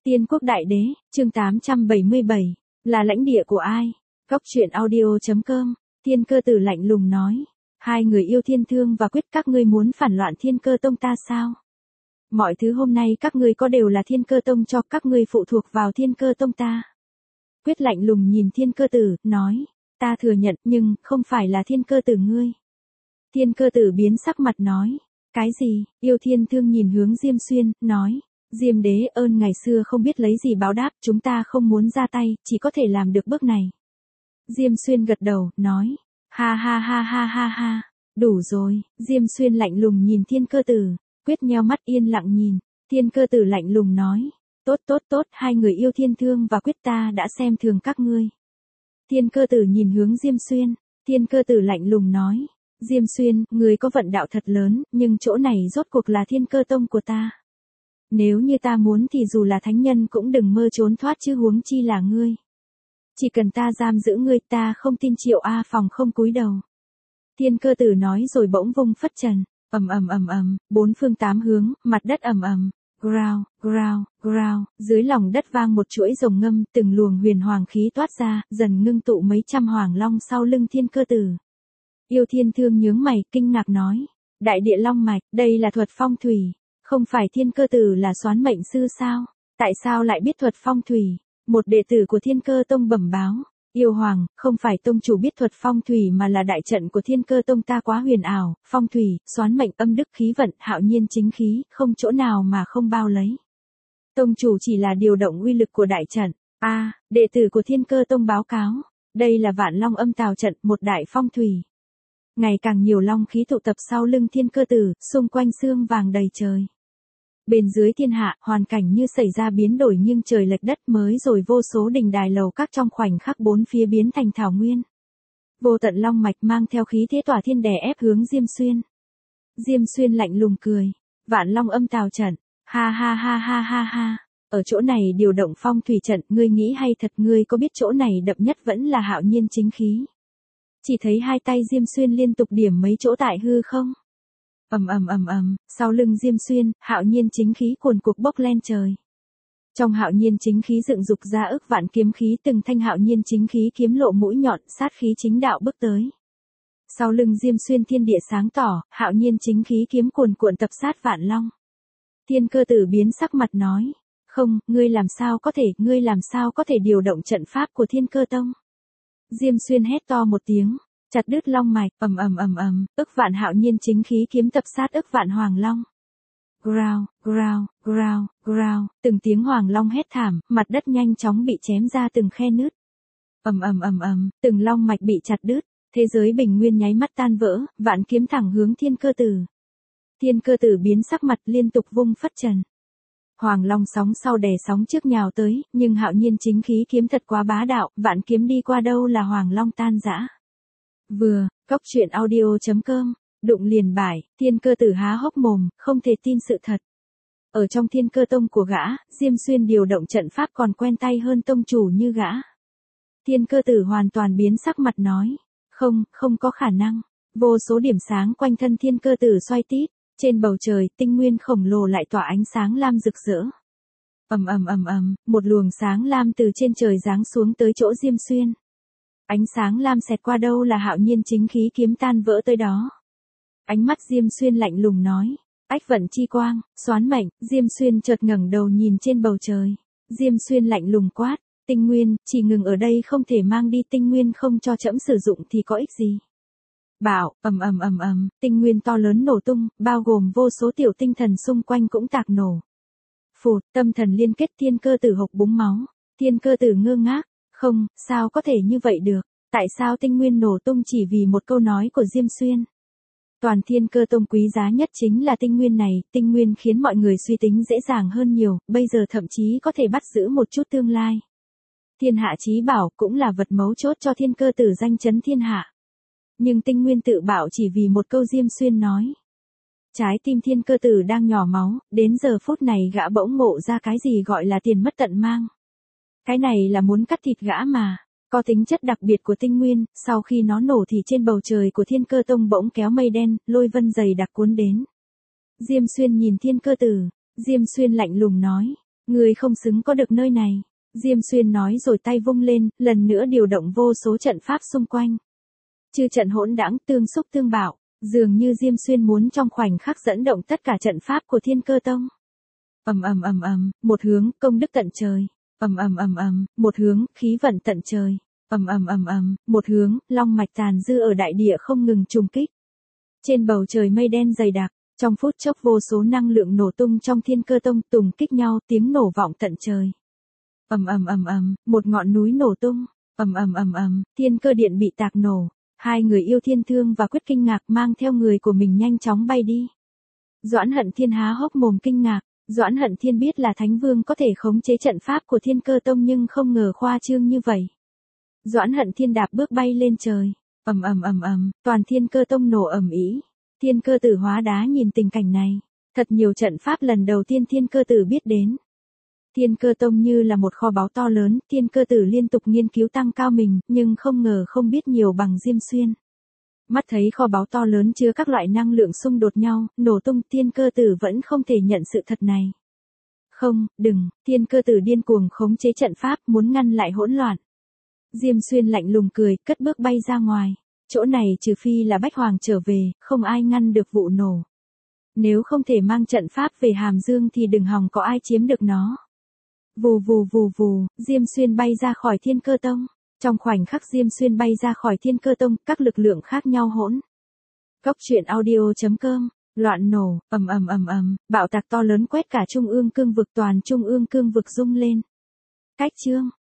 Tiên quốc đại đế, chương 877, là lãnh địa của ai? Góc truyện audio.com, Thiên Cơ Tử lạnh lùng nói. Hai người yêu Thiên Thương và Quyết, các ngươi muốn phản loạn Thiên Cơ Tông ta sao? Mọi thứ hôm nay các ngươi có đều là Thiên Cơ Tông cho, các ngươi phụ thuộc vào Thiên Cơ Tông ta. Quyết lạnh lùng nhìn Thiên Cơ Tử, nói, ta thừa nhận nhưng không phải là Thiên Cơ Tử ngươi. Thiên Cơ Tử biến sắc mặt nói, cái gì? Yêu Thiên Thương nhìn hướng Diêm Xuyên, nói, Diêm đế ơn ngày xưa không biết lấy gì báo đáp, chúng ta không muốn ra tay, chỉ có thể làm được bước này. Diêm Xuyên gật đầu, nói, ha ha ha ha ha ha, đủ rồi. Diêm Xuyên lạnh lùng nhìn Thiên Cơ Tử, Quyết nheo mắt yên lặng nhìn. Thiên Cơ Tử lạnh lùng nói, tốt tốt tốt, hai người yêu Thiên Thương và Quyết ta đã xem thường các ngươi. Thiên Cơ Tử nhìn hướng Diêm Xuyên, Thiên Cơ Tử lạnh lùng nói, Diêm Xuyên, ngươi có vận đạo thật lớn, nhưng chỗ này rốt cuộc là Thiên Cơ Tông của ta. Nếu như ta muốn thì dù là thánh nhân cũng đừng mơ trốn thoát chứ huống chi là ngươi. Chỉ cần ta giam giữ ngươi, ta không tin Triệu A Phòng không cúi đầu. Thiên Cơ Tử nói rồi bỗng vung phất trần, bốn phương tám hướng, mặt đất ầm ầm, growl, growl, growl, dưới lòng đất vang một chuỗi rồng ngâm, từng luồng huyền hoàng khí toát ra, dần ngưng tụ mấy trăm hoàng long sau lưng Thiên Cơ Tử. Yêu Thiên Thương nhướng mày, kinh ngạc nói, đại địa long mạch, đây là thuật phong thủy. Không phải Thiên Cơ Tử là soán mệnh sư sao? Tại sao lại biết thuật phong thủy? Một đệ tử của Thiên Cơ Tông bẩm báo. Yêu Hoàng, không phải tông chủ biết thuật phong thủy mà là đại trận của Thiên Cơ Tông ta quá huyền ảo, phong thủy, soán mệnh, âm đức khí vận, hạo nhiên chính khí, không chỗ nào mà không bao lấy. Tông chủ chỉ là điều động uy lực của đại trận. Đệ tử của Thiên Cơ Tông báo cáo. Đây là Vạn Long Âm Tào trận, một đại phong thủy. Ngày càng nhiều long khí tụ tập sau lưng Thiên Cơ Tử, xung quanh xương vàng đầy trời. Bên dưới thiên hạ, hoàn cảnh như xảy ra biến đổi nghiêng trời lệch đất, mới rồi vô số đình đài lầu các trong khoảnh khắc bốn phía biến thành thảo nguyên. Vô tận long mạch mang theo khí thế tỏa thiên đè ép hướng Diêm Xuyên. Diêm Xuyên lạnh lùng cười. Vạn Long Âm Tào trận. Ha ha ha ha ha ha. Ở chỗ này điều động phong thủy trận, ngươi nghĩ hay thật, ngươi có biết chỗ này đậm nhất vẫn là hạo nhiên chính khí. Chỉ thấy hai tay Diêm Xuyên liên tục điểm mấy chỗ tại hư không. Sau lưng Diêm Xuyên, hạo nhiên chính khí cuồn cuộn bốc lên trời. Trong hạo nhiên chính khí dựng dục ra ức vạn kiếm khí, từng thanh hạo nhiên chính khí kiếm lộ mũi nhọn, sát khí chính đạo bước tới. Sau lưng Diêm Xuyên thiên địa sáng tỏ, hạo nhiên chính khí kiếm cuồn cuộn tập sát Vạn Long. Thiên Cơ Tử biến sắc mặt nói, không, ngươi làm sao có thể điều động trận pháp của Thiên Cơ Tông? Diêm Xuyên hét to một tiếng. Chặt đứt long mạch, ức vạn hạo nhiên chính khí kiếm tập sát ức vạn hoàng long. Growl, growl, growl, growl, từng tiếng hoàng long hét thảm, mặt đất nhanh chóng bị chém ra từng khe nứt. Từng long mạch bị chặt đứt, thế giới bình nguyên nháy mắt tan vỡ, vạn kiếm thẳng hướng Thiên Cơ Tử. Thiên Cơ Tử biến sắc mặt liên tục vung phất trần. Hoàng long sóng sau đè sóng trước nhào tới, nhưng hạo nhiên chính khí kiếm thật quá bá đạo, vạn kiếm đi qua đâu là hoàng long tan rã. Góc truyện audio.com, đụng liền bại, Thiên Cơ Tử há hốc mồm, không thể tin sự thật. Ở trong Thiên Cơ Tông của gã, Diêm Xuyên điều động trận pháp còn quen tay hơn tông chủ như gã. Thiên Cơ Tử hoàn toàn biến sắc mặt nói, không có khả năng. Vô số điểm sáng quanh thân Thiên Cơ Tử xoay tít, trên bầu trời, tinh nguyên khổng lồ lại tỏa ánh sáng lam rực rỡ. Một luồng sáng lam từ trên trời giáng xuống tới chỗ Diêm Xuyên. Ánh sáng lam xẹt qua đâu là hạo nhiên chính khí kiếm tan vỡ tới đó. Ánh mắt Diêm Xuyên lạnh lùng nói, ách vận chi quang, soán mệnh. Diêm Xuyên chợt ngẩng đầu nhìn trên bầu trời. Diêm Xuyên lạnh lùng quát, tinh nguyên, chỉ ngừng ở đây, không thể mang đi tinh nguyên, không cho trẫm sử dụng thì có ích gì. Bảo, tinh nguyên to lớn nổ tung, bao gồm vô số tiểu tinh thần xung quanh cũng tạc nổ. Phụt, tâm thần liên kết, Thiên Cơ Tử hộc búng máu. Thiên Cơ Tử ngơ ngác. Không, sao có thể như vậy được? Tại sao tinh nguyên nổ tung chỉ vì một câu nói của Diêm Xuyên? Toàn Thiên Cơ Tông quý giá nhất chính là tinh nguyên này, tinh nguyên khiến mọi người suy tính dễ dàng hơn nhiều, bây giờ thậm chí có thể bắt giữ một chút tương lai. Thiên hạ chí bảo cũng là vật mấu chốt cho Thiên Cơ Tử danh chấn thiên hạ. Nhưng tinh nguyên tự bảo chỉ vì một câu Diêm Xuyên nói. Trái tim Thiên Cơ Tử đang nhỏ máu, đến giờ phút này gã bỗng ngộ ra cái gì gọi là tiền mất tận mang. Cái này là muốn cắt thịt gã mà. Có tính chất đặc biệt của tinh nguyên, sau khi nó nổ thì trên bầu trời của Thiên Cơ Tông bỗng kéo mây đen, lôi vân dày đặc cuốn đến. Diêm Xuyên nhìn Thiên Cơ Tử, Diêm Xuyên lạnh lùng nói, Ngươi không xứng có được nơi này. Diêm Xuyên nói rồi tay vung lên, lần nữa điều động vô số trận pháp xung quanh. Chư trận hỗn đãng tương xúc tương bạo, dường như Diêm Xuyên muốn trong khoảnh khắc dẫn động tất cả trận pháp của Thiên Cơ Tông. Một hướng, công đức tận trời. Một hướng, khí vận tận trời. Một hướng, long mạch tàn dư ở đại địa không ngừng trùng kích. Trên bầu trời mây đen dày đặc, trong phút chốc vô số năng lượng nổ tung trong Thiên Cơ Tông tùng kích nhau, tiếng nổ vọng tận trời. Một ngọn núi nổ tung. Thiên Cơ Điện bị tạc nổ. Hai người yêu Thiên Thương và Quyết kinh ngạc mang theo người của mình nhanh chóng bay đi. Doãn Hận Thiên há hốc mồm kinh ngạc. Doãn Hận Thiên biết là Thánh Vương có thể khống chế trận pháp của Thiên Cơ Tông nhưng không ngờ khoa trương như vậy. Doãn Hận Thiên đạp bước bay lên trời. Toàn Thiên Cơ Tông nổ ầm ĩ. Thiên Cơ Tử hóa đá nhìn tình cảnh này. Thật nhiều trận pháp lần đầu tiên Thiên Cơ Tử biết đến. Thiên Cơ Tông như là một kho báu to lớn, Thiên Cơ Tử liên tục nghiên cứu tăng cao mình, nhưng không ngờ không biết nhiều bằng Diêm Xuyên. Mắt thấy kho báu to lớn chứa các loại năng lượng xung đột nhau, nổ tung, Thiên Cơ Tử vẫn không thể nhận sự thật này. Không, đừng, Thiên Cơ Tử điên cuồng khống chế trận pháp, muốn ngăn lại hỗn loạn. Diêm Xuyên lạnh lùng cười, cất bước bay ra ngoài. Chỗ này trừ phi là Bách Hoàng trở về, không ai ngăn được vụ nổ. Nếu không thể mang trận pháp về Hàm Dương thì đừng hòng có ai chiếm được nó. Vù vù vù vù, Diêm Xuyên bay ra khỏi Thiên Cơ Tông. Trong khoảnh khắc Diêm Xuyên bay ra khỏi Thiên Cơ Tông, các lực lượng khác nhau hỗn. Cốc truyện audio.com, loạn nổ, bạo tạc to lớn quét cả Trung ương cương vực, toàn Trung ương cương vực rung lên. Cách chương